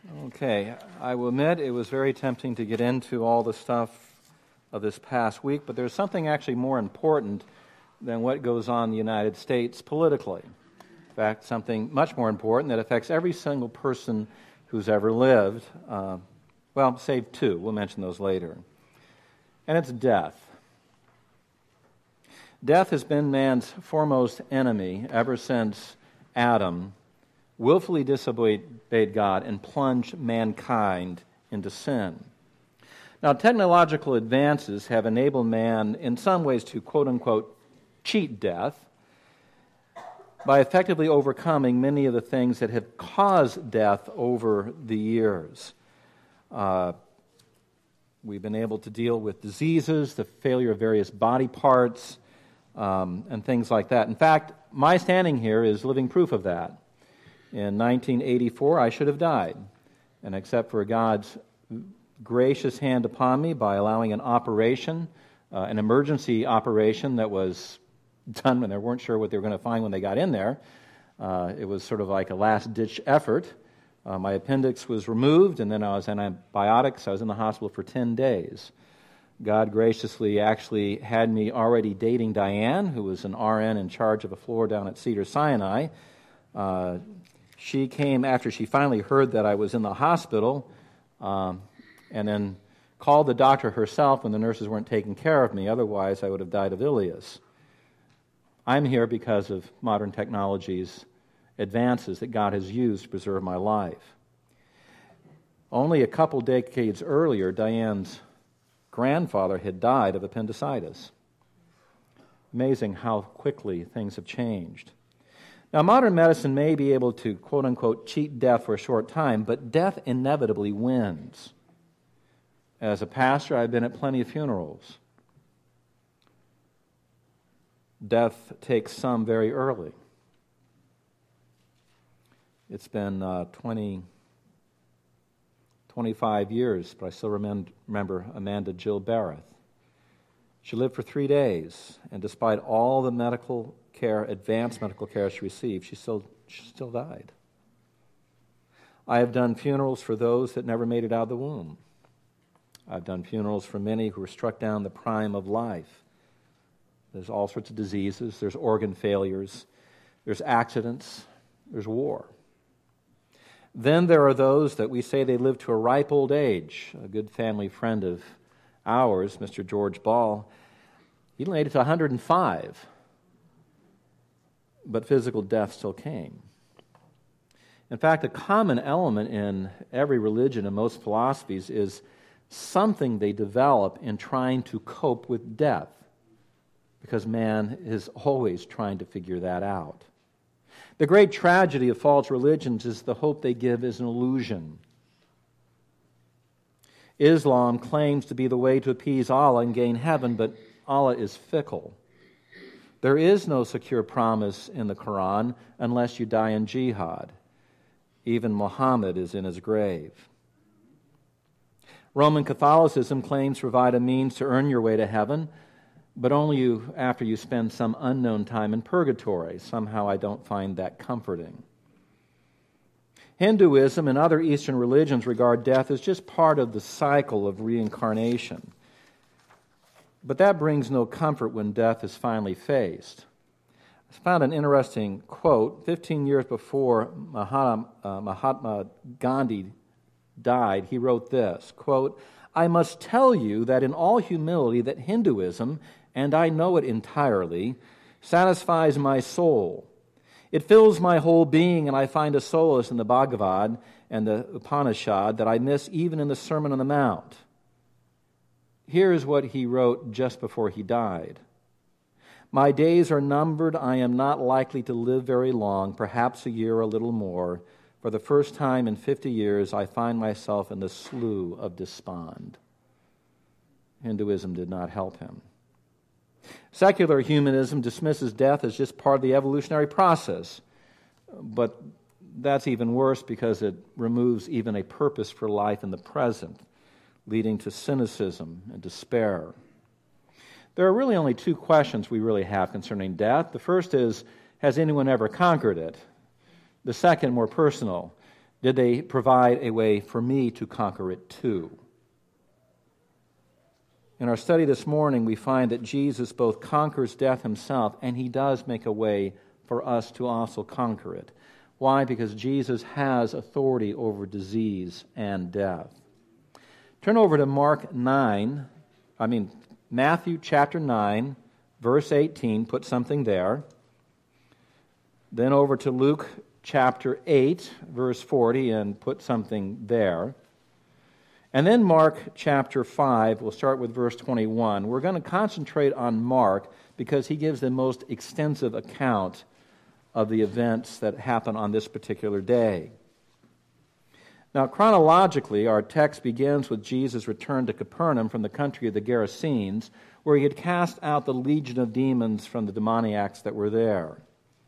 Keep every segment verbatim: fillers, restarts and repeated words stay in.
Okay, I will admit it was very tempting to get into all the stuff of this past week, but there's something actually more important than what goes on in the United States politically. In fact, something much more important that affects every single person who's ever lived. Uh, well, save two. We'll mention those later. And it's death. Death has been man's foremost enemy ever since Adam willfully disobeyed God and plunged mankind into sin. Now, technological advances have enabled man in some ways to quote-unquote cheat death by effectively overcoming many of the things that have caused death over the years. Uh, we've been able to deal with diseases, the failure of various body parts, um, and things like that. In fact, my standing here is living proof of that. In nineteen eighty-four, I should have died, and except for God's gracious hand upon me by allowing an operation, uh, an emergency operation that was done when they weren't sure what they were going to find when they got in there. Uh, it was sort of like a last-ditch effort. Uh, my appendix was removed, and then I was on antibiotics. I was in the hospital for ten days. God graciously actually had me already dating Diane, who was an R N in charge of a floor down at Cedars-Sinai. Uh, she came after she finally heard that I was in the hospital, um, and then called the doctor herself when the nurses weren't taking care of me. Otherwise, I would have died of ileus. I'm here because of modern technology's advances that God has used to preserve my life. Only a couple decades earlier, Diane's grandfather had died of appendicitis. Amazing how quickly things have changed. Now, modern medicine may be able to, quote-unquote, cheat death for a short time, but death inevitably wins. As a pastor, I've been at plenty of funerals. Death takes some very early. It's been uh, twenty, twenty-five years, but I still remember, remember Amanda Jill Barrett. She lived for three days, and despite all the medical care, advanced medical care she received, she still, she still died. I have done funerals for those that never made it out of the womb. I've done funerals for many who were struck down the prime of life. There's all sorts of diseases, there's organ failures, there's accidents, there's war. Then there are those that we say they live to a ripe old age. A good family friend of ours, Mister George Ball, he made it to one hundred five, but physical death still came. In fact, a common element in every religion and most philosophies is something they develop in trying to cope with death, because man is always trying to figure that out. The great tragedy of false religions is the hope they give is an illusion. Islam claims to be the way to appease Allah and gain heaven, but Allah is fickle. There is no secure promise in the Quran unless you die in jihad. Even Muhammad is in his grave. Roman Catholicism claims to provide a means to earn your way to heaven, but only you, after you spend some unknown time in purgatory. Somehow I don't find that comforting. Hinduism and other Eastern religions regard death as just part of the cycle of reincarnation. But that brings no comfort when death is finally faced. I found an interesting quote. Fifteen years before Mahatma, uh, Mahatma Gandhi died, he wrote this, quote, "I must tell you that in all humility that Hinduism, and I know it entirely, satisfies my soul. It fills my whole being, and I find a solace in the Bhagavad and the Upanishad that I miss even in the Sermon on the Mount." Here is what he wrote just before he died. "My days are numbered. I am not likely to live very long, perhaps a year or a little more. For the first time in fifty years, I find myself in the slough of despond." Hinduism did not help him. Secular humanism dismisses death as just part of the evolutionary process, but that's even worse because it removes even a purpose for life in the present, leading to cynicism and despair. There are really only two questions we really have concerning death. The first is, has anyone ever conquered it? The second, more personal, did they provide a way for me to conquer it too? In our study this morning, we find that Jesus both conquers death himself, and he does make a way for us to also conquer it. Why? Because Jesus has authority over disease and death. Turn over to Mark nine, I mean Matthew chapter nine, verse eighteen, put something there. Then over to Luke chapter eight, verse forty, and put something there. And then Mark chapter five, we'll start with verse twenty-one. We're going to concentrate on Mark because he gives the most extensive account of the events that happen on this particular day. Now, chronologically, our text begins with Jesus' return to Capernaum from the country of the Gerasenes, where he had cast out the legion of demons from the demoniacs that were there.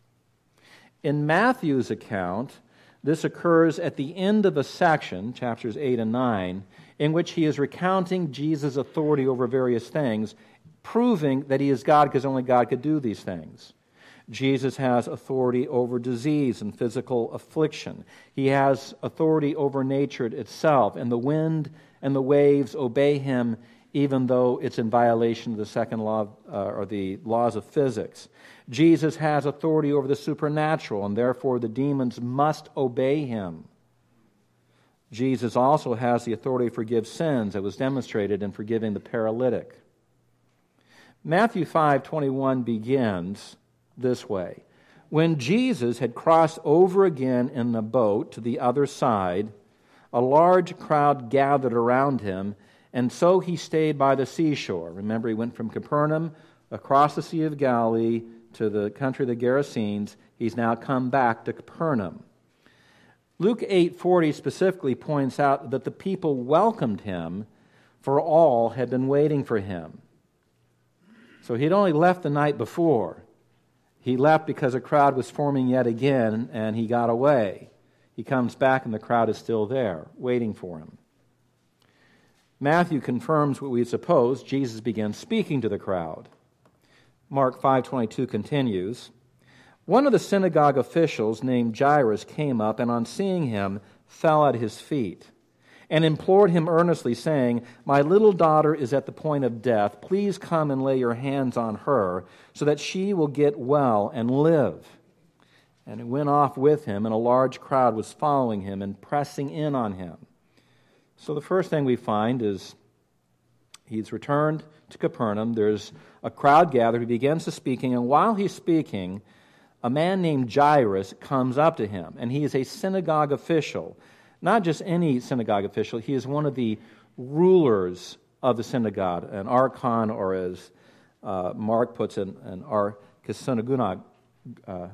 In Matthew's account, this occurs at the end of a section, chapters eight and nine, in which he is recounting Jesus' authority over various things, proving that he is God because only God could do these things. Jesus has authority over disease and physical affliction. He has authority over nature itself, and the wind and the waves obey him even though it's in violation of the second law uh, or the laws of physics. Jesus has authority over the supernatural, and therefore the demons must obey him. Jesus also has the authority to forgive sins that was demonstrated in forgiving the paralytic. Matthew five twenty-one begins this way. When Jesus had crossed over again in the boat to the other side, a large crowd gathered around him, and so he stayed by the seashore. Remember, he went from Capernaum across the Sea of Galilee to the country of the Gerasenes. He's now come back to Capernaum. Luke eight forty specifically points out that the people welcomed him, for all had been waiting for him. So he'd only left the night before. He left because a crowd was forming yet again, and he got away. He comes back, and the crowd is still there, waiting for him. Matthew confirms what we suppose. Jesus began speaking to the crowd. Mark five twenty-two continues, one of the synagogue officials named Jairus came up, and on seeing him, fell at his feet, and implored him earnestly, saying, my little daughter is at the point of death. Please come and lay your hands on her, so that she will get well and live. And he went off with him, and a large crowd was following him and pressing in on him. So the first thing we find is he's returned to Capernaum. There's a crowd gathered. He begins to speaking, and while he's speaking, a man named Jairus comes up to him, and he is a synagogue official. Not just any synagogue official, he is one of the rulers of the synagogue, an archon, or as uh, Mark puts it, an archisunagogue, uh,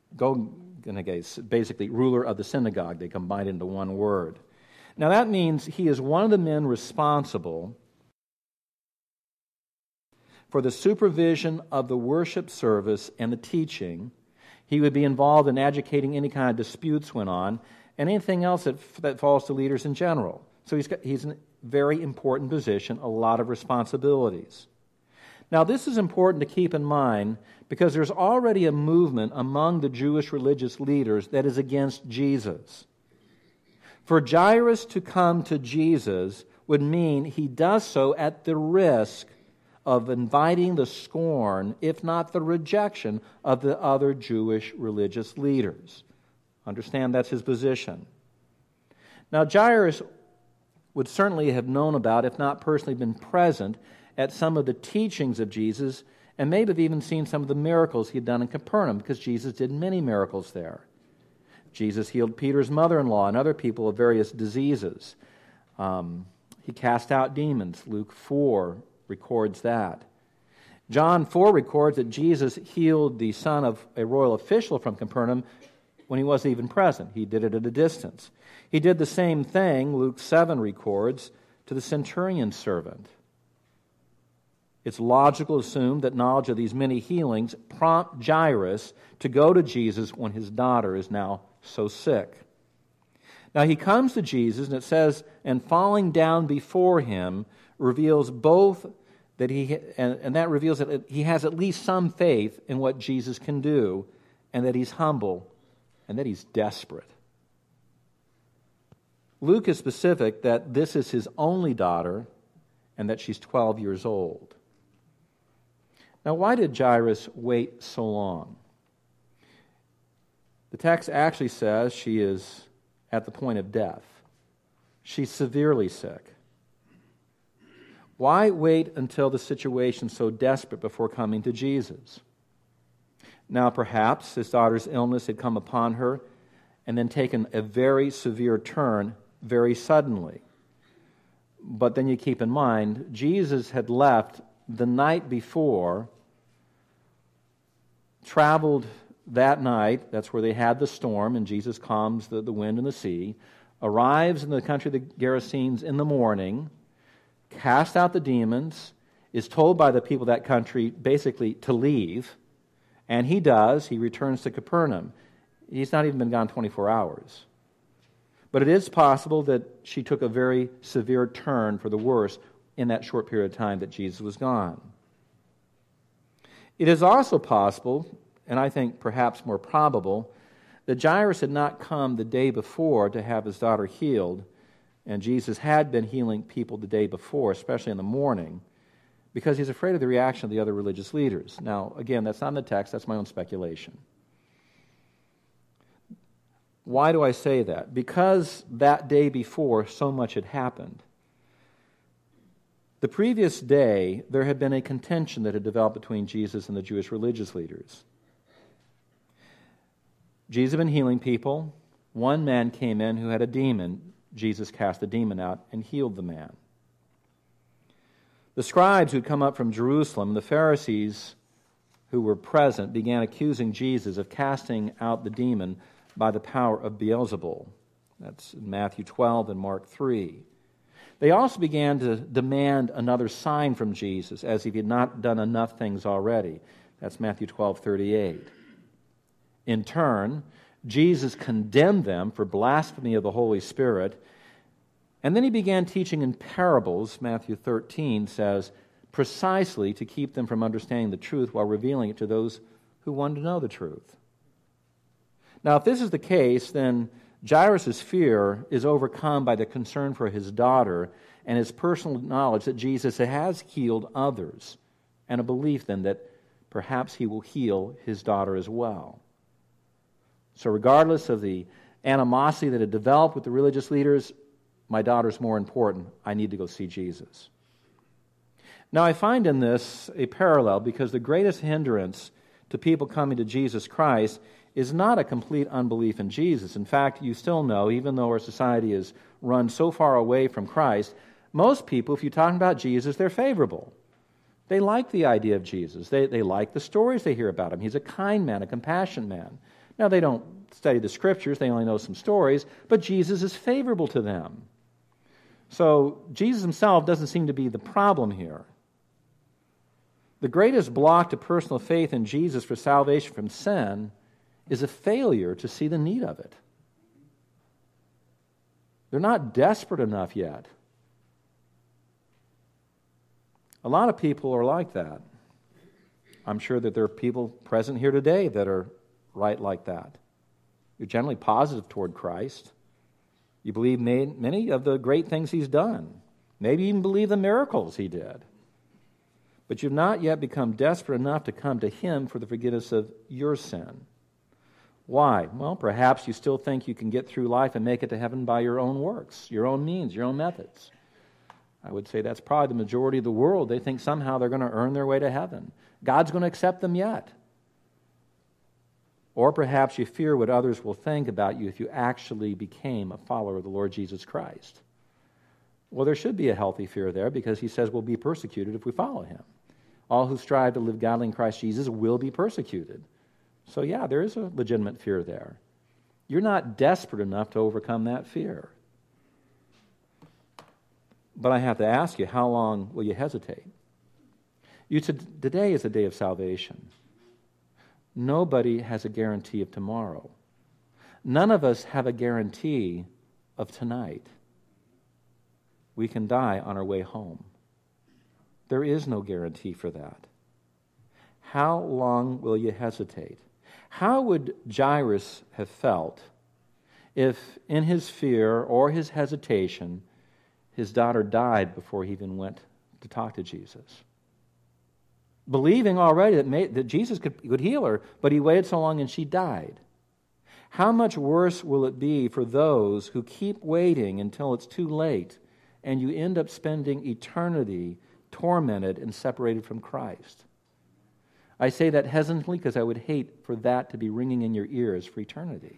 basically ruler of the synagogue. They combine it into one word. Now that means he is one of the men responsible for the supervision of the worship service and the teaching. He would be involved in educating any kind of disputes went on, and anything else that, that falls to leaders in general. So he's, got, he's in a very important position, a lot of responsibilities. Now this is important to keep in mind because there's already a movement among the Jewish religious leaders that is against Jesus. For Jairus to come to Jesus would mean he does so at the risk of inviting the scorn, if not the rejection, of the other Jewish religious leaders. Understand that's his position. Now, Jairus would certainly have known about, if not personally been present, at some of the teachings of Jesus, and maybe have even seen some of the miracles he had done in Capernaum, because Jesus did many miracles there. Jesus healed Peter's mother-in-law and other people of various diseases. Um, he cast out demons. Luke four records that. John four records that Jesus healed the son of a royal official from Capernaum when he wasn't even present. He did it at a distance. He did the same thing, Luke seven records, to the centurion's servant. It's logical to assume that knowledge of these many healings prompt Jairus to go to Jesus when his daughter is now so sick. Now he comes to Jesus, and it says, and falling down before him reveals both that he, and, and that reveals that he has at least some faith in what Jesus can do, and that he's humble, and that he's desperate. Luke is specific that this is his only daughter and that she's twelve years old. Now, why did Jairus wait so long? The text actually says she is at the point of death. She's severely sick. Why wait until the situation's so desperate before coming to Jesus? Now, perhaps his daughter's illness had come upon her and then taken a very severe turn very suddenly. But then you keep in mind, Jesus had left the night before, traveled that night, that's where they had the storm, and Jesus calms the, the wind and the sea, arrives in the country of the Gerasenes in the morning, casts out the demons, is told by the people of that country basically to leave, and he does. He returns to Capernaum. He's not even been gone twenty-four hours. But it is possible that she took a very severe turn for the worse in that short period of time that Jesus was gone. It is also possible, and I think perhaps more probable, that Jairus had not come the day before to have his daughter healed, and Jesus had been healing people the day before, especially in the morning, because he's afraid of the reaction of the other religious leaders. Now, again, that's not in the text, that's my own speculation. Why do I say that? Because that day before, so much had happened. The previous day, there had been a contention that had developed between Jesus and the Jewish religious leaders. Jesus had been healing people. One man came in who had a demon. Jesus cast the demon out and healed the man. The scribes who'd come up from Jerusalem, the Pharisees who were present, began accusing Jesus of casting out the demon by the power of Beelzebul. That's in Matthew twelve and Mark three. They also began to demand another sign from Jesus, as if he had not done enough things already. That's Matthew twelve thirty-eight. In turn, Jesus condemned them for blasphemy of the Holy Spirit, and then he began teaching in parables. Matthew thirteen says, precisely to keep them from understanding the truth while revealing it to those who wanted to know the truth. Now, if this is the case, then Jairus' fear is overcome by the concern for his daughter and his personal knowledge that Jesus has healed others, and a belief then that perhaps he will heal his daughter as well. So regardless of the animosity that had developed with the religious leaders, my daughter's more important. I need to go see Jesus. Now, I find in this a parallel because the greatest hindrance to people coming to Jesus Christ is not a complete unbelief in Jesus. In fact, you still know, even though our society is run so far away from Christ, most people, if you're talking about Jesus, they're favorable. They like the idea of Jesus. They, they like the stories they hear about him. He's a kind man, a compassionate man. Now, they don't study the Scriptures. They only know some stories, but Jesus is favorable to them. So Jesus himself doesn't seem to be the problem here. The greatest block to personal faith in Jesus for salvation from sin is a failure to see the need of it. They're not desperate enough yet. A lot of people are like that. I'm sure that there are people present here today that are right like that. You're generally positive toward Christ. You believe many of the great things he's done. Maybe even believe the miracles he did. But you've not yet become desperate enough to come to him for the forgiveness of your sin. Why? Well, perhaps you still think you can get through life and make it to heaven by your own works, your own means, your own methods. I would say that's probably the majority of the world. They think somehow they're going to earn their way to heaven. God's going to accept them yet. Or perhaps you fear what others will think about you if you actually became a follower of the Lord Jesus Christ. Well, there should be a healthy fear there because he says we'll be persecuted if we follow him. All who strive to live godly in Christ Jesus will be persecuted. So yeah, there is a legitimate fear there. You're not desperate enough to overcome that fear. But I have to ask you, how long will you hesitate? You said, today is a day of salvation. Nobody has a guarantee of tomorrow. None of us have a guarantee of tonight. We can die on our way home. There is no guarantee for that. How long will you hesitate? How would Jairus have felt if in his fear or his hesitation, his daughter died before he even went to talk to Jesus. Believing already that, may, that Jesus could, could heal her, but he waited so long and she died. How much worse will it be for those who keep waiting until it's too late and you end up spending eternity tormented and separated from Christ? I say that hesitantly because I would hate for that to be ringing in your ears for eternity.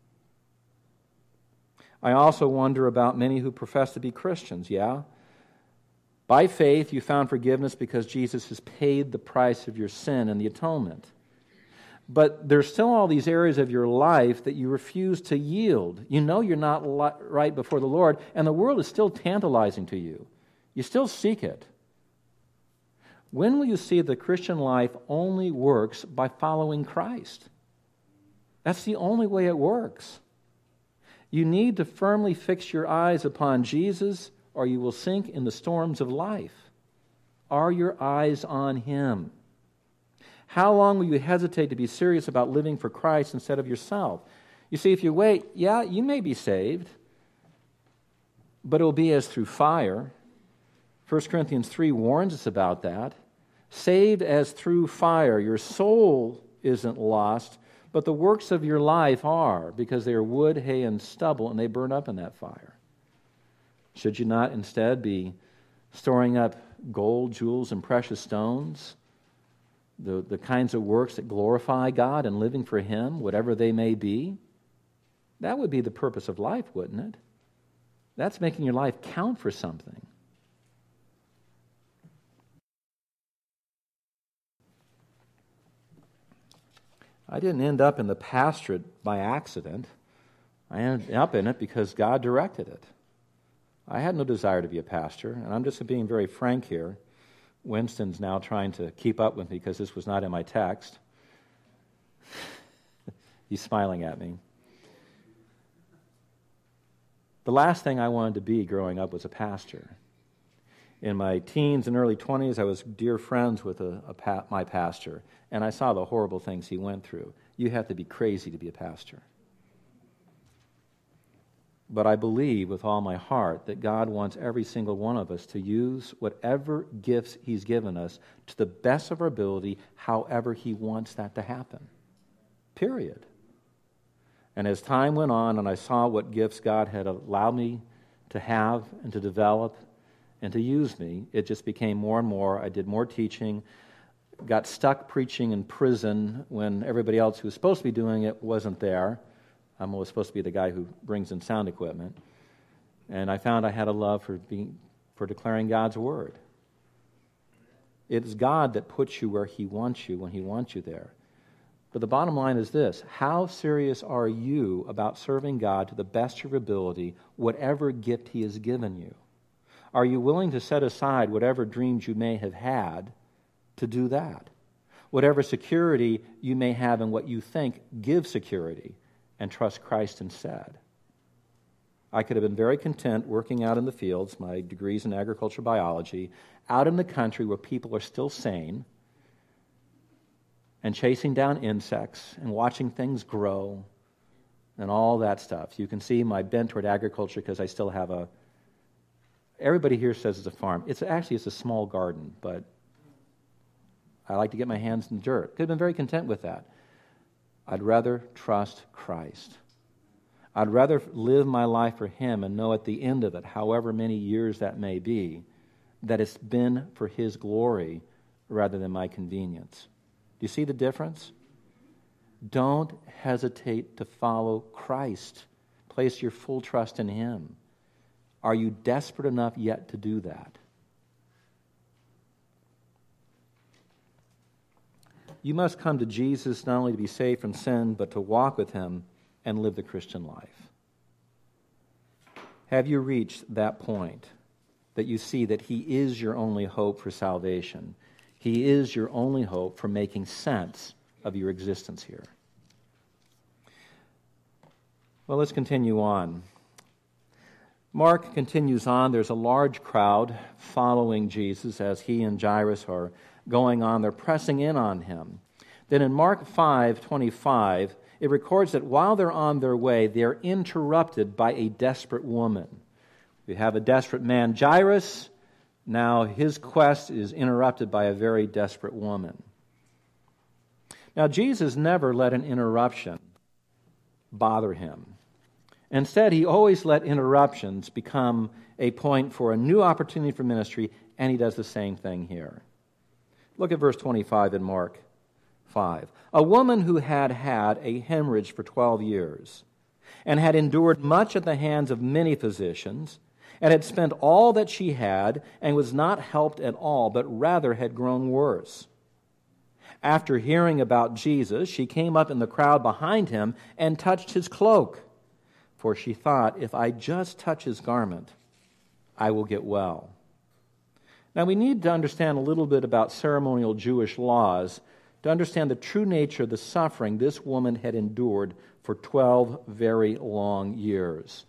I also wonder about many who profess to be Christians, yeah? By faith, you found forgiveness because Jesus has paid the price of your sin and the atonement. But there's still all these areas of your life that you refuse to yield. You know you're not right before the Lord, and the world is still tantalizing to you. You still seek it. When will you see the Christian life only works by following Christ? That's the only way it works. You need to firmly fix your eyes upon Jesus, or you will sink in the storms of life. Are your eyes on Him? How long will you hesitate to be serious about living for Christ instead of yourself? You see, if you wait, yeah, you may be saved, but it will be as through fire. First Corinthians three warns us about that. Saved as through fire. Your soul isn't lost, but the works of your life are, because they are wood, hay, and stubble, and they burn up in that fire. Should you not instead be storing up gold, jewels, and precious stones? The, the kinds of works that glorify God and living for Him, whatever they may be? That would be the purpose of life, wouldn't it? That's making your life count for something. I didn't end up in the pastorate by accident. I ended up in it because God directed it. I had no desire to be a pastor, and I'm just being very frank here. Winston's now trying to keep up with me because this was not in my text. He's smiling at me. The last thing I wanted to be growing up was a pastor. In my teens and early twenties, I was dear friends with a, a pa- my pastor, and I saw the horrible things he went through. You have to be crazy to be a pastor. But I believe with all my heart that God wants every single one of us to use whatever gifts He's given us to the best of our ability, however He wants that to happen. Period. And as time went on and I saw what gifts God had allowed me to have and to develop and to use me, it just became more and more. I did more teaching, got stuck preaching in prison when everybody else who was supposed to be doing it wasn't there. I was supposed to be the guy who brings in sound equipment. And I found I had a love for being, for declaring God's Word. It's God that puts you where He wants you when He wants you there. But the bottom line is this: how serious are you about serving God to the best of your ability, whatever gift He has given you? Are you willing to set aside whatever dreams you may have had to do that? Whatever security you may have in what you think gives security, and trust Christ instead? I could have been very content working out in the fields, my degrees in agricultural biology, out in the country where people are still sane, and chasing down insects and watching things grow and all that stuff. You can see my bent toward agriculture because I still have a... Everybody here says it's a farm. It's actually it's a small garden, but I like to get my hands in the dirt. Could have been very content with that. I'd rather trust Christ. I'd rather live my life for Him and know at the end of it, however many years that may be, that it's been for His glory rather than my convenience. Do you see the difference? Don't hesitate to follow Christ. Place your full trust in Him. Are you desperate enough yet to do that? You must come to Jesus not only to be saved from sin, but to walk with Him and live the Christian life. Have you reached that point that you see that He is your only hope for salvation? He is your only hope for making sense of your existence here. Well, let's continue on. Mark continues on. There's a large crowd following Jesus as he and Jairus are going on. They're pressing in on Him. Then in Mark five twenty-five, it records that while they're on their way, they're interrupted by a desperate woman. We have a desperate man, Jairus. Now his quest is interrupted by a very desperate woman. Now, Jesus never let an interruption bother him. Instead, he always let interruptions become a point for a new opportunity for ministry, and he does the same thing here. Look at verse twenty-five in Mark five. A woman who had had a hemorrhage for twelve years and had endured much at the hands of many physicians and had spent all that she had and was not helped at all, but rather had grown worse. After hearing about Jesus, she came up in the crowd behind him and touched his cloak, for she thought, if I just touch his garment, I will get well. Now, we need to understand a little bit about ceremonial Jewish laws to understand the true nature of the suffering this woman had endured for twelve very long years.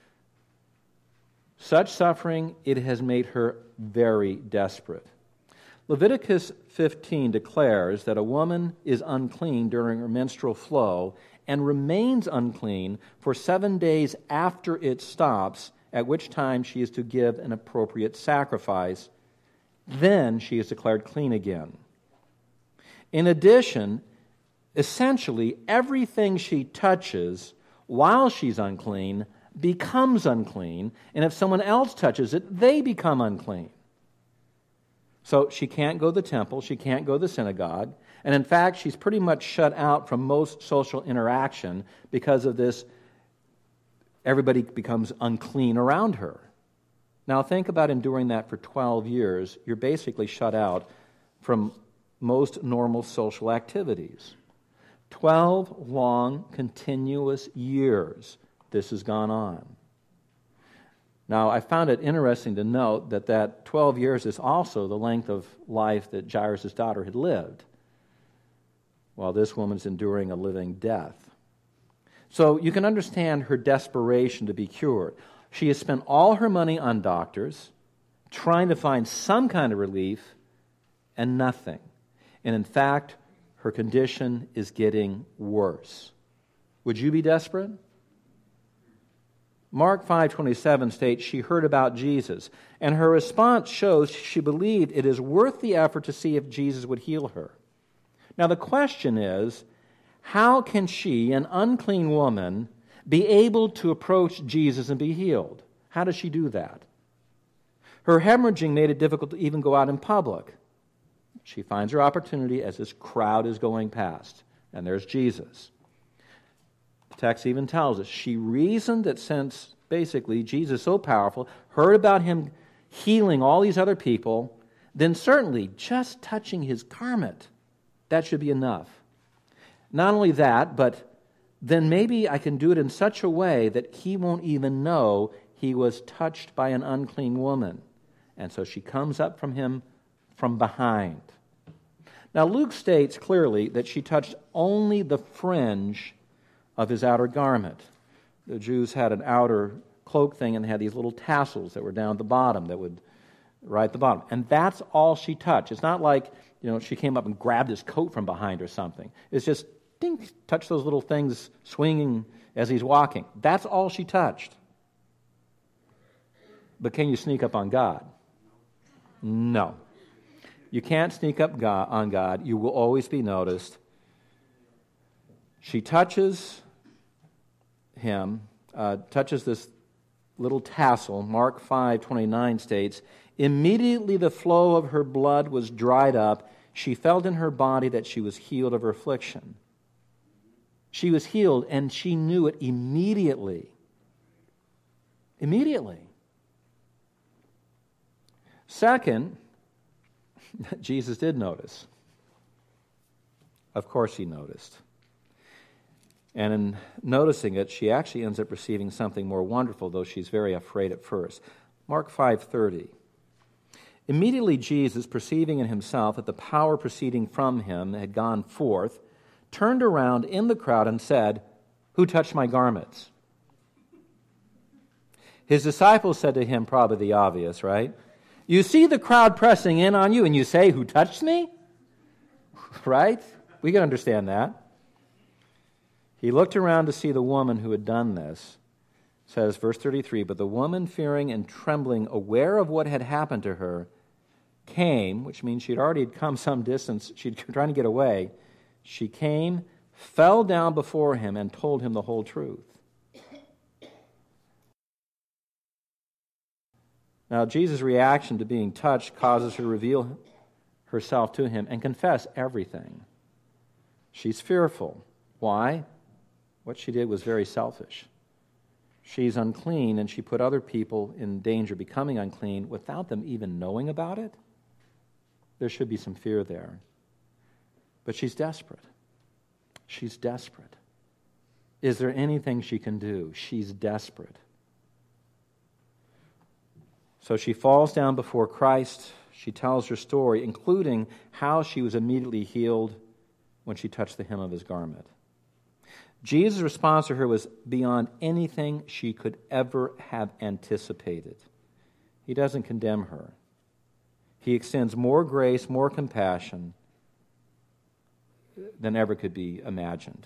Such suffering, it has made her very desperate. Leviticus fifteen declares that a woman is unclean during her menstrual flow and remains unclean for seven days after it stops, at which time she is to give an appropriate sacrifice. Then she is declared clean again. In addition, essentially everything she touches while she's unclean becomes unclean, and if someone else touches it, they become unclean. So she can't go to the temple, she can't go to the synagogue, and in fact, she's pretty much shut out from most social interaction because of this. Everybody becomes unclean around her. Now think about enduring that for twelve years. You're basically shut out from most normal social activities. twelve long, continuous years this has gone on. Now, I found it interesting to note that that twelve years is also the length of life that Jairus' daughter had lived, while this woman's enduring a living death. So you can understand her desperation to be cured. She has spent all her money on doctors, trying to find some kind of relief, and nothing. And in fact, her condition is getting worse. Would you be desperate? Mark five twenty-seven states she heard about Jesus, and her response shows she believed it is worth the effort to see if Jesus would heal her. Now the question is, how can she, an unclean woman, be able to approach Jesus and be healed? How does she do that? Her hemorrhaging made it difficult to even go out in public. She finds her opportunity as this crowd is going past, and there's Jesus. The text even tells us she reasoned that since basically Jesus is so powerful, heard about him healing all these other people, then certainly just touching his garment, that should be enough. Not only that, but then maybe I can do it in such a way that he won't even know he was touched by an unclean woman. And so she comes up from him from behind. Now Luke states clearly that she touched only the fringe of his outer garment. The Jews had an outer cloak thing and had these little tassels that were down at the bottom that would right at the bottom. And that's all she touched. It's not like, you know, she came up and grabbed his coat from behind or something. It's just, ding, touch those little things swinging as he's walking. That's all she touched. But can you sneak up on God? No. You can't sneak up God, on God. You will always be noticed. She touches him, uh, touches this little tassel. Mark five twenty-nine states, immediately the flow of her blood was dried up. She felt in her body that she was healed of her affliction. She was healed, and she knew it immediately. Immediately. Second, Jesus did notice. Of course he noticed. And in noticing it, she actually ends up receiving something more wonderful, though she's very afraid at first. Mark five thirty. Immediately Jesus, perceiving in himself that the power proceeding from him had gone forth, turned around in the crowd and said, "Who touched my garments?" His disciples said to him, probably the obvious, right? You see the crowd pressing in on you and you say, "Who touched me?" Right? We can understand that. He looked around to see the woman who had done this. It says, verse thirty-three, but the woman, fearing and trembling, aware of what had happened to her, came, which means she'd already come some distance. She'd trying to get away. She came, fell down before him, and told him the whole truth. Now, Jesus' reaction to being touched causes her to reveal herself to him and confess everything. She's fearful. Why? What she did was very selfish. She's unclean, and she put other people in danger of becoming unclean without them even knowing about it. There should be some fear there. But she's desperate. She's desperate. Is there anything she can do? She's desperate. So she falls down before Christ. She tells her story, including how she was immediately healed when she touched the hem of his garment. Jesus' response to her was beyond anything she could ever have anticipated. He doesn't condemn her. He extends more grace, more compassion than ever could be imagined.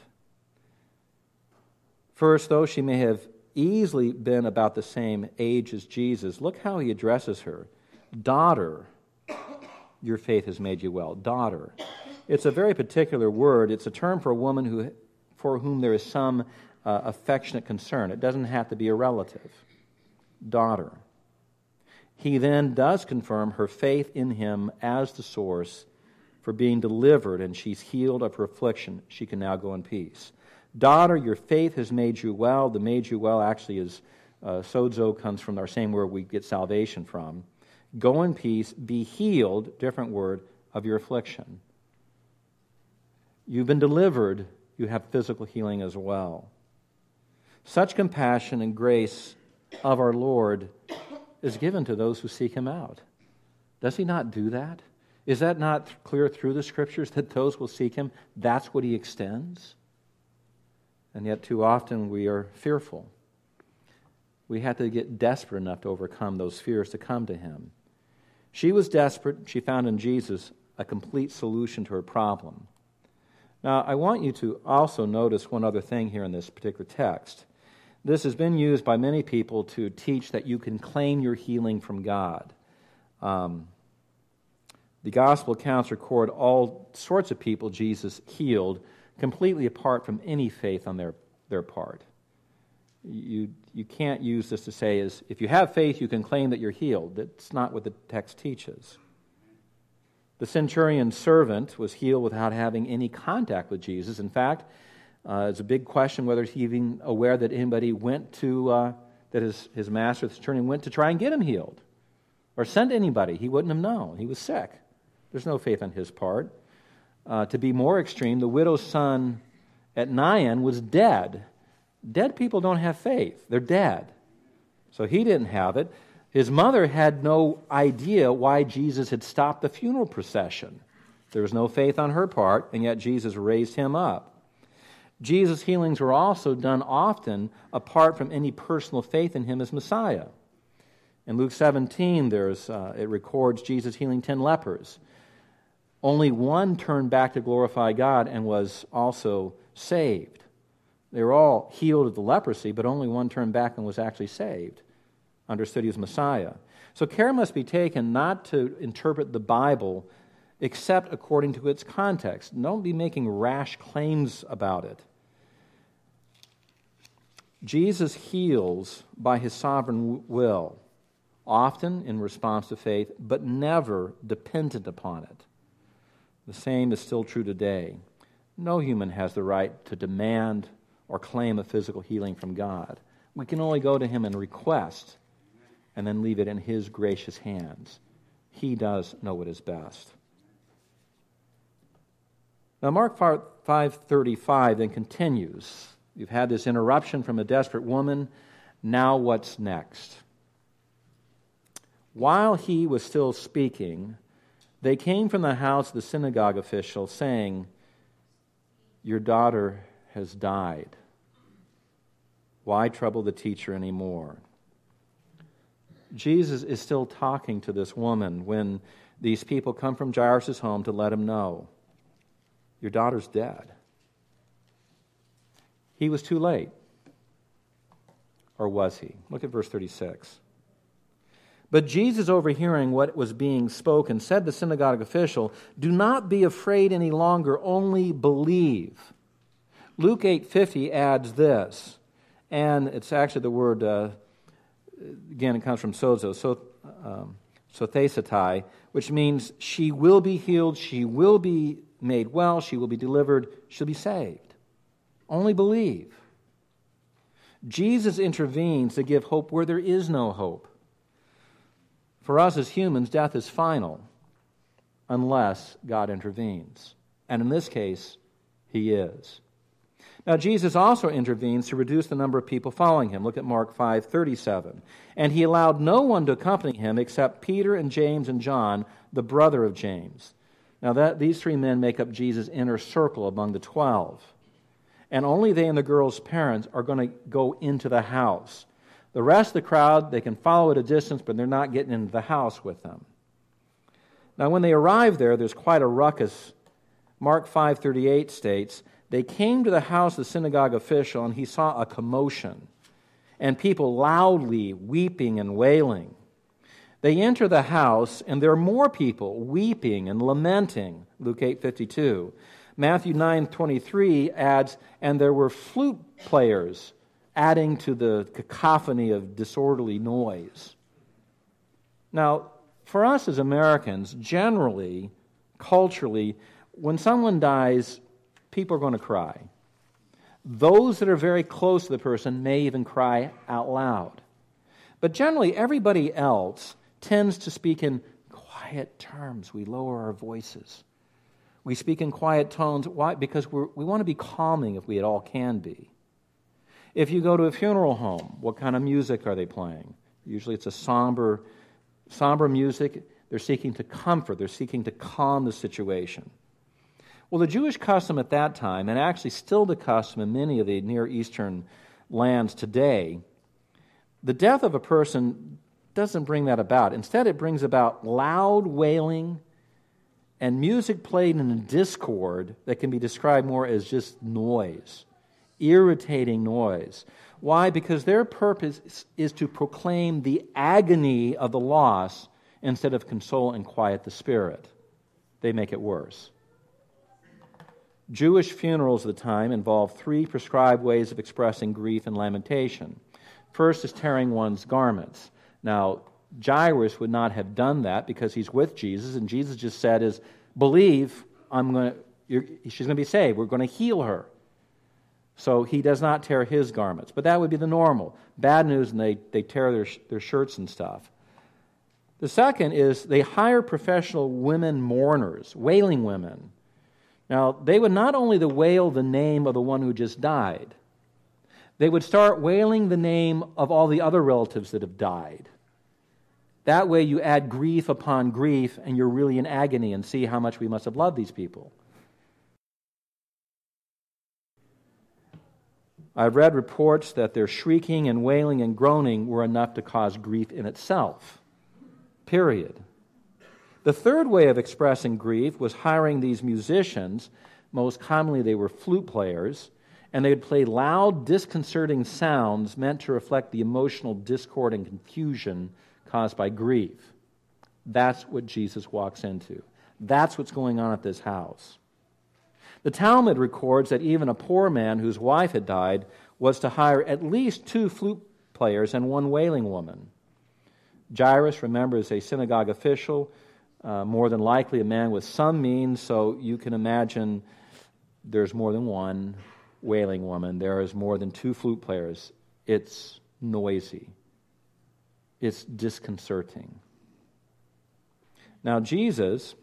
First, though she may have easily been about the same age as Jesus, look how he addresses her. Daughter, your faith has made you well. Daughter. It's a very particular word. It's a term for a woman who, for whom there is some uh, affectionate concern. It doesn't have to be a relative. Daughter. He then does confirm her faith in him as the source for being delivered, and she's healed of her affliction. She can now go in peace. Daughter, your faith has made you well. The made you well actually is, uh, sozo comes from our same word we get salvation from. Go in peace, be healed, different word, of your affliction. You've been delivered, you have physical healing as well. Such compassion and grace of our Lord is given to those who seek him out. Does he not do that? Is that not clear through the Scriptures that those will seek him, that's what he extends? And yet too often we are fearful. We have to get desperate enough to overcome those fears to come to him. She was desperate. She found in Jesus a complete solution to her problem. Now, I want you to also notice one other thing here in this particular text. This has been used by many people to teach that you can claim your healing from God. Um, the gospel accounts record all sorts of people Jesus healed completely apart from any faith on their, their part. You, you can't use this to say, is if you have faith, you can claim that you're healed. That's not what the text teaches. The centurion's servant was healed without having any contact with Jesus. In fact, uh, it's a big question whether he's even aware that anybody went to, uh, that his, his master, the centurion, went to try and get him healed or sent anybody. He wouldn't have known. He was sick. There's no faith on his part. Uh, to be more extreme, the widow's son at Nain was dead. Dead people don't have faith. They're dead. So he didn't have it. His mother had no idea why Jesus had stopped the funeral procession. There was no faith on her part, and yet Jesus raised him up. Jesus' healings were also done often apart from any personal faith in him as Messiah. In Luke seventeen, there's uh, it records Jesus healing ten lepers. Only one turned back to glorify God and was also saved. They were all healed of the leprosy, but only one turned back and was actually saved. Understood he was Messiah. So care must be taken not to interpret the Bible except according to its context. Don't be making rash claims about it. Jesus heals by his sovereign will, often in response to faith, but never dependent upon it. The same is still true today. No human has the right to demand or claim a physical healing from God. We can only go to him and request and then leave it in his gracious hands. He does know what is best. Now Mark five thirty-five then continues. You've had this interruption from a desperate woman. Now what's next? While he was still speaking, they came from the house of the synagogue official, saying, "Your daughter has died. Why trouble the teacher anymore?" Jesus is still talking to this woman when these people come from Jairus' home to let him know, your daughter's dead. He was too late. Or was he? Look at verse thirty-six. But Jesus, overhearing what was being spoken, said to the synagogue official, "Do not be afraid any longer, only believe." Luke eight fifty adds this, and it's actually the word, uh, again, it comes from sozo, so, um, sothesatai, which means she will be healed, she will be made well, she will be delivered, she'll be saved. Only believe. Jesus intervenes to give hope where there is no hope. For us as humans, death is final unless God intervenes. And in this case, he is. Now, Jesus also intervenes to reduce the number of people following him. Look at Mark five thirty-seven. And he allowed no one to accompany him except Peter and James and John, the brother of James. Now, that these three men make up Jesus' inner circle among the twelve. And only they and the girl's parents are going to go into the house. The rest of the crowd, they can follow at a distance, but they're not getting into the house with them. Now, when they arrive there, there's quite a ruckus. Mark five thirty-eight states, "They came to the house of the synagogue official, and he saw a commotion, and people loudly weeping and wailing. They enter the house, and there are more people weeping and lamenting." Luke eight fifty-two. Matthew nine twenty-three adds, "And there were flute players," adding to the cacophony of disorderly noise. Now, for us as Americans, generally, culturally, when someone dies, people are going to cry. Those that are very close to the person may even cry out loud. But generally, everybody else tends to speak in quiet terms. We lower our voices. We speak in quiet tones. Why? Because we're, we want to be calming if we at all can be. If you go to a funeral home, what kind of music are they playing? Usually it's a somber, somber music. They're seeking to comfort. They're seeking to calm the situation. Well, the Jewish custom at that time, and actually still the custom in many of the Near Eastern lands today, the death of a person doesn't bring that about. Instead, it brings about loud wailing and music played in a discord that can be described more as just noise. Irritating noise. Why? Because their purpose is to proclaim the agony of the loss instead of console and quiet the spirit. They make it worse. Jewish funerals at the time involved three prescribed ways of expressing grief and lamentation. First is tearing one's garments. Now, Jairus would not have done that because he's with Jesus, and Jesus just said, "Is believe, I'm going to, you're, she's going to be saved. We're going to heal her." So he does not tear his garments. But that would be the normal. Bad news, and they, they tear their, their shirts and stuff. The second is they hire professional women mourners, wailing women. Now, they would not only wail the name of the one who just died, they would start wailing the name of all the other relatives that have died. That way you add grief upon grief, and you're really in agony, and see how much we must have loved these people. I've read reports that their shrieking and wailing and groaning were enough to cause grief in itself. Period. The third way of expressing grief was hiring these musicians. Most commonly they were flute players, and they would play loud, disconcerting sounds meant to reflect the emotional discord and confusion caused by grief. That's what Jesus walks into. That's what's going on at this house. The Talmud records that even a poor man whose wife had died was to hire at least two flute players and one wailing woman. Jairus, remember, is a synagogue official, uh, more than likely a man with some means, so you can imagine there's more than one wailing woman. There is more than two flute players. It's noisy. It's disconcerting. Now, Jesus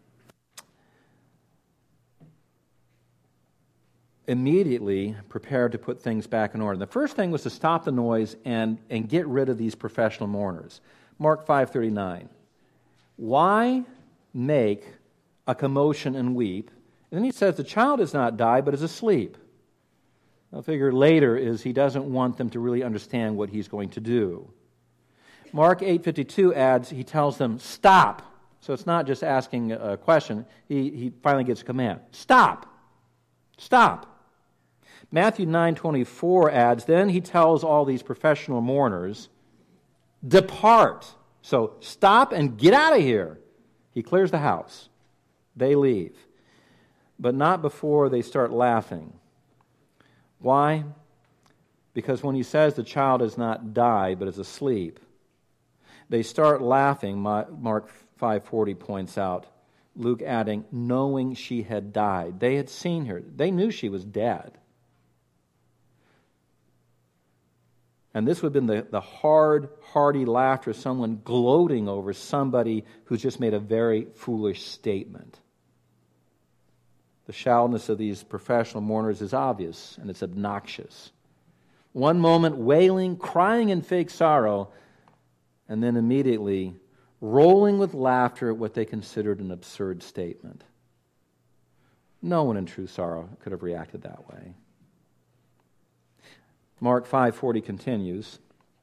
immediately prepared to put things back in order. The first thing was to stop the noise and, and get rid of these professional mourners. Mark five thirty-nine. Why make a commotion and weep? And then he says the child has not died, but is asleep. I figure later is he doesn't want them to really understand what he's going to do. Mark eight fifty-two adds, he tells them, stop. So it's not just asking a question. He, he finally gets a command. Stop. Stop. Matthew nine twenty-four adds, then he tells all these professional mourners, depart. So stop and get out of here. He clears the house. They leave. But not before they start laughing. Why? Because when he says the child has not died but is asleep, they start laughing, Mark five forty points out, Luke adding, knowing she had died. They had seen her. They knew she was dead. And this would have been the, the hard, hearty laughter of someone gloating over somebody who's just made a very foolish statement. The shallowness of these professional mourners is obvious, and it's obnoxious. One moment wailing, crying in fake sorrow, and then immediately rolling with laughter at what they considered an absurd statement. No one in true sorrow could have reacted that way. Mark five forty continues,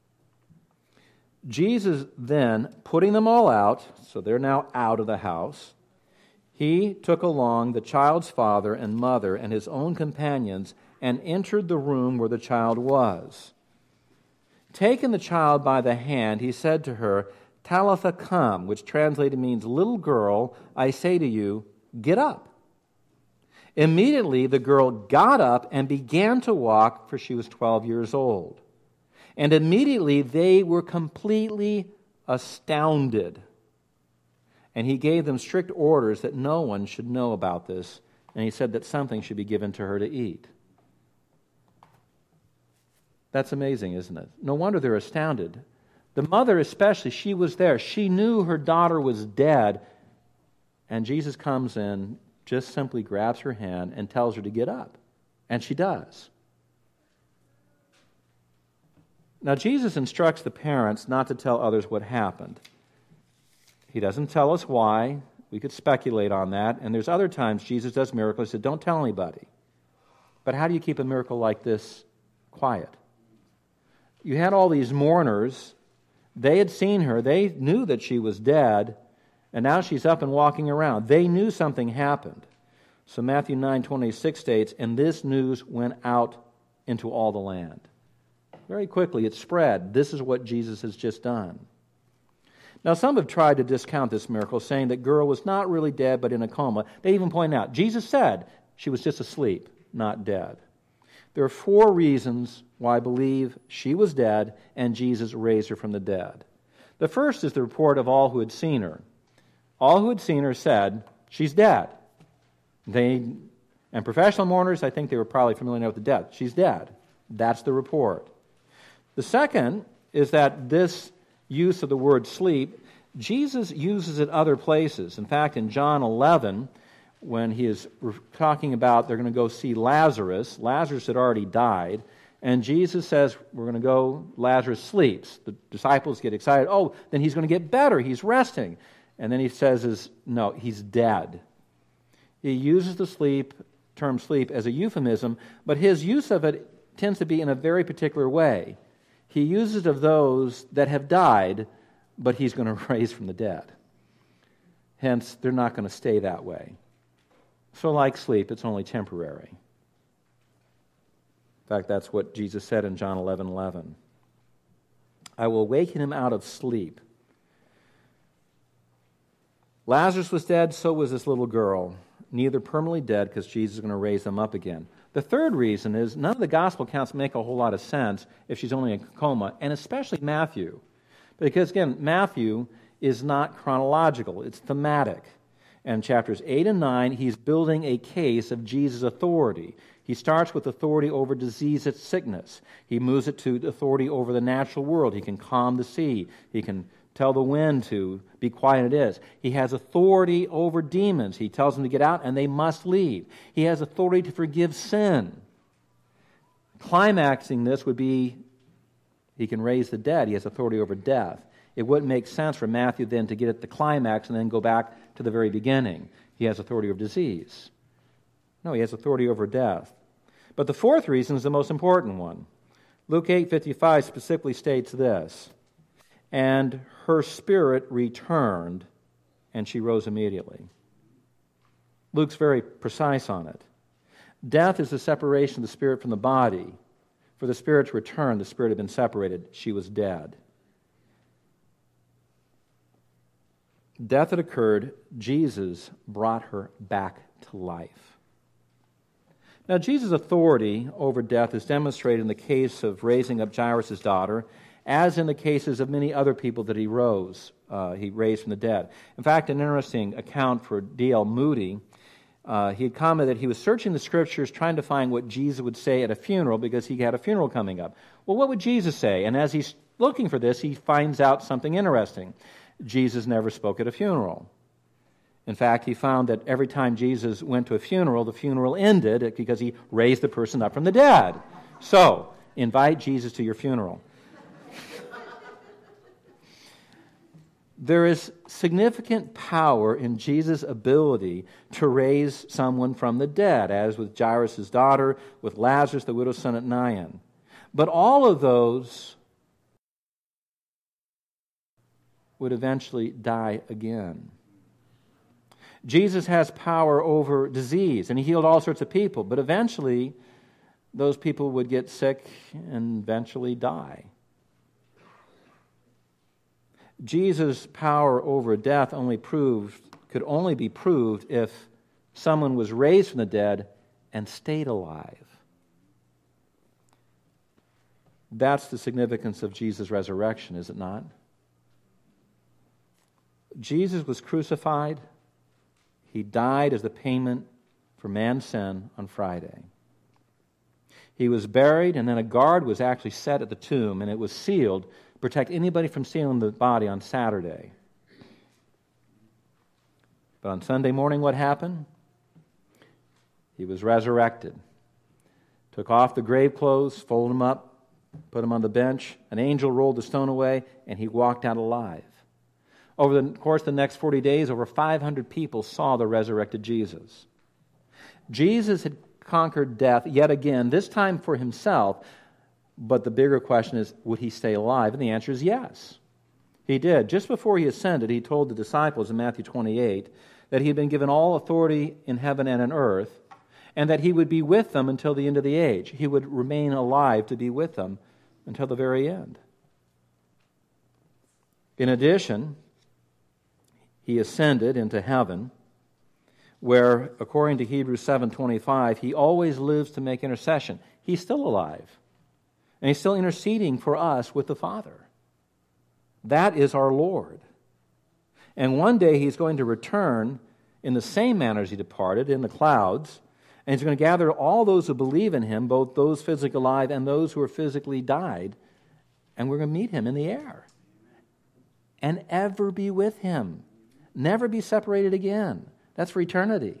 Jesus then, putting them all out, so they're now out of the house, he took along the child's father and mother and his own companions and entered the room where the child was. Taking the child by the hand, he said to her, Talitha cum, which translated means, little girl, I say to you, get up. Immediately the girl got up and began to walk, for she was twelve years old. And immediately they were completely astounded. And he gave them strict orders that no one should know about this. And he said that something should be given to her to eat. That's amazing, isn't it? No wonder they're astounded. The mother especially, she was there. She knew her daughter was dead. And Jesus comes in, just simply grabs her hand and tells her to get up. And she does. Now, Jesus instructs the parents not to tell others what happened. He doesn't tell us why. We could speculate on that. And there's other times Jesus does miracles. He said, don't tell anybody. But how do you keep a miracle like this quiet? You had all these mourners. They had seen her. They knew that she was dead. And now she's up and walking around. They knew something happened. So Matthew nine twenty-six states, and this news went out into all the land. Very quickly it spread. This is what Jesus has just done. Now some have tried to discount this miracle, saying that girl was not really dead but in a coma. They even point out, Jesus said she was just asleep, not dead. There are four reasons why I believe she was dead and Jesus raised her from the dead. The first is the report of all who had seen her. All who had seen her said, she's dead. They, and professional mourners, I think they were probably familiar with the death. She's dead. That's the report. The second is that this use of the word sleep, Jesus uses it other places. In fact, in John eleven, when he is talking about they're going to go see Lazarus, Lazarus had already died, and Jesus says, we're going to go, Lazarus sleeps. The disciples get excited. Oh, then he's going to get better. He's resting. And then he says, is no, he's dead. He uses the sleep, term sleep as a euphemism, but his use of it tends to be in a very particular way. He uses it of those that have died, but he's going to raise from the dead. Hence, they're not going to stay that way. So like sleep, it's only temporary. In fact, that's what Jesus said in John eleven eleven. I will awaken him out of sleep. Lazarus was dead, so was this little girl. Neither permanently dead, because Jesus is going to raise them up again. The third reason is none of the gospel accounts make a whole lot of sense if she's only in a coma, and especially Matthew. Because again, Matthew is not chronological, it's thematic. And chapters eight and nine, he's building a case of Jesus' authority. He starts with authority over disease and sickness. He moves it to authority over the natural world. He can calm the sea. He can tell the wind to be quiet, it is. He has authority over demons. He tells them to get out and they must leave. He has authority to forgive sin. Climaxing this would be he can raise the dead. He has authority over death. It wouldn't make sense for Matthew then to get at the climax and then go back to the very beginning. He has authority over disease. No, he has authority over death. But the fourth reason is the most important one. Luke eight fifty-five specifically states this, and her spirit returned, and she rose immediately. Luke's very precise on it. Death is the separation of the spirit from the body. For the spirit to return, the spirit had been separated. She was dead. Death had occurred. Jesus brought her back to life. Now, Jesus' authority over death is demonstrated in the case of raising up Jairus' daughter, as in the cases of many other people that he rose, uh, he raised from the dead. In fact, an interesting account for D L Moody, uh, he had commented that he was searching the Scriptures trying to find what Jesus would say at a funeral because he had a funeral coming up. Well, what would Jesus say? And as he's looking for this, he finds out something interesting. Jesus never spoke at a funeral. In fact, he found that every time Jesus went to a funeral, the funeral ended because he raised the person up from the dead. So, invite Jesus to your funeral. There is significant power in Jesus' ability to raise someone from the dead, as with Jairus' daughter, with Lazarus, the widow's son at Nain. But all of those would eventually die again. Jesus has power over disease, and he healed all sorts of people, but eventually those people would get sick and eventually die. Jesus' power over death only proved could only be proved if someone was raised from the dead and stayed alive. That's the significance of Jesus' resurrection, is it not? Jesus was crucified. He died as the payment for man's sin on Friday. He was buried, and then a guard was actually set at the tomb, and it was sealed to protect anybody from stealing the body on Saturday. But on Sunday morning, what happened? He was resurrected. Took off the grave clothes, folded them up, put them on the bench. An angel rolled the stone away, and he walked out alive. Over the course of the next forty days, over five hundred people saw the resurrected Jesus. Jesus had conquered death yet again, this time for himself, but the bigger question is, would he stay alive? And the answer is yes. He did. Just before he ascended, he told the disciples in Matthew twenty-eight that he had been given all authority in heaven and on earth, and that he would be with them until the end of the age. He would remain alive to be with them until the very end. In addition, he ascended into heaven, where, according to Hebrews seven twenty-five, he always lives to make intercession. He's still alive, and he's still interceding for us with the Father. That is our Lord. And one day he's going to return in the same manner as he departed, in the clouds, and he's going to gather all those who believe in him, both those physically alive and those who are physically died, and we're going to meet him in the air and ever be with him. Never be separated again. That's for eternity.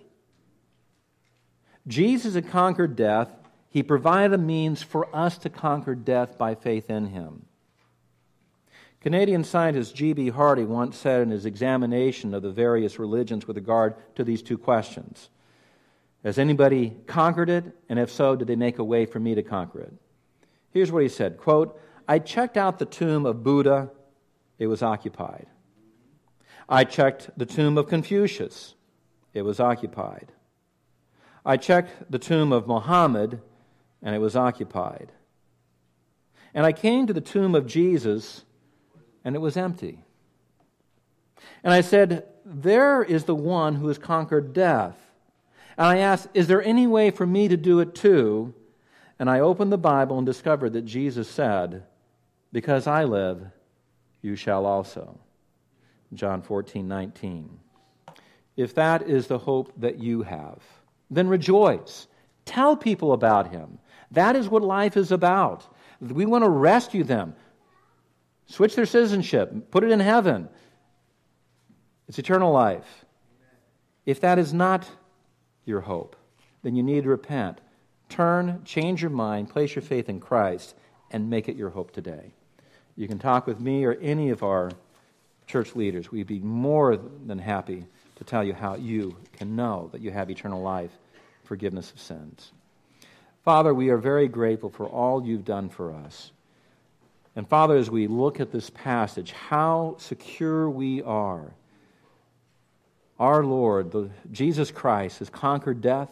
Jesus had conquered death. He provided a means for us to conquer death by faith in him. Canadian scientist G B Hardy once said in his examination of the various religions with regard to these two questions, has anybody conquered it? And if so, did they make a way for me to conquer it? Here's what he said, quote, I checked out the tomb of Buddha. It was occupied. I checked the tomb of Confucius. It was occupied. I checked the tomb of Muhammad, and it was occupied. And I came to the tomb of Jesus, and it was empty. And I said, there is the one who has conquered death. And I asked, is there any way for me to do it too? And I opened the Bible and discovered that Jesus said, because I live, you shall also. John fourteen nineteen. If that is the hope that you have, then rejoice. Tell people about him. That is what life is about. We want to rescue them. Switch their citizenship. Put it in heaven. It's eternal life. If that is not your hope, then you need to repent. Turn, change your mind, place your faith in Christ, and make it your hope today. You can talk with me or any of our church leaders. We'd be more than happy to tell you how you can know that you have eternal life, forgiveness of sins. Father, we are very grateful for all you've done for us. And Father, as we look at this passage, how secure we are. Our Lord, the, Jesus Christ, has conquered death.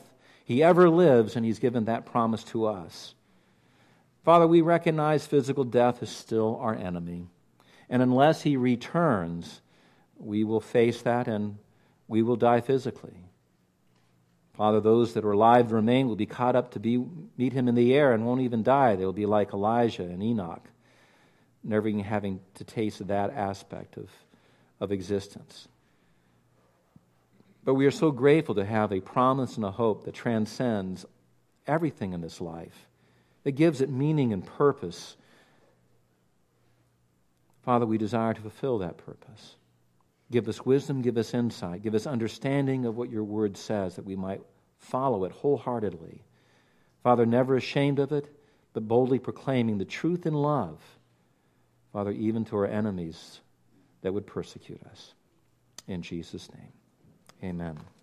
He ever lives, and he's given that promise to us. Father, we recognize physical death is still our enemy. And unless he returns, we will face that and we will die physically. Father, those that are alive to remain will be caught up to be meet him in the air and won't even die. They will be like Elijah and Enoch, never even having to taste that aspect of, of existence. But we are so grateful to have a promise and a hope that transcends everything in this life, that gives it meaning and purpose. Father, we desire to fulfill that purpose. Give us wisdom, give us insight, give us understanding of what your word says, that we might follow it wholeheartedly. Father, never ashamed of it, but boldly proclaiming the truth in love, Father, even to our enemies that would persecute us. In Jesus' name, amen.